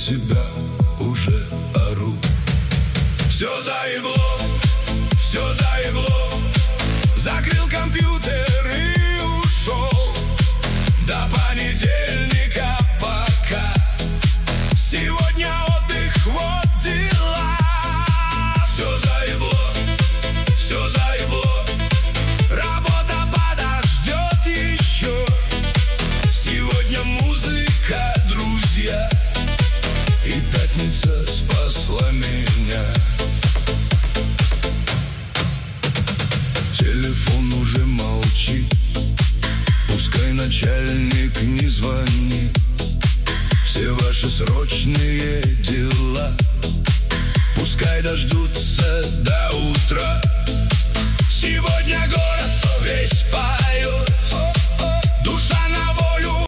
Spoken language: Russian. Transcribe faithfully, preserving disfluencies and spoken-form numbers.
себя уже ору. Все заебло, все заебло. Закрыл компьютер и ушел. До понедельника пока. Сегодня отдых, вот дела. Все заебло, все заебло. Работа подождет еще. Сегодня музыка, друзья. И пятница спасла меня. Телефон уже молчит. Пускай начальник не звонит. Все ваши срочные дела пускай дождутся до утра. Сегодня город весь поет.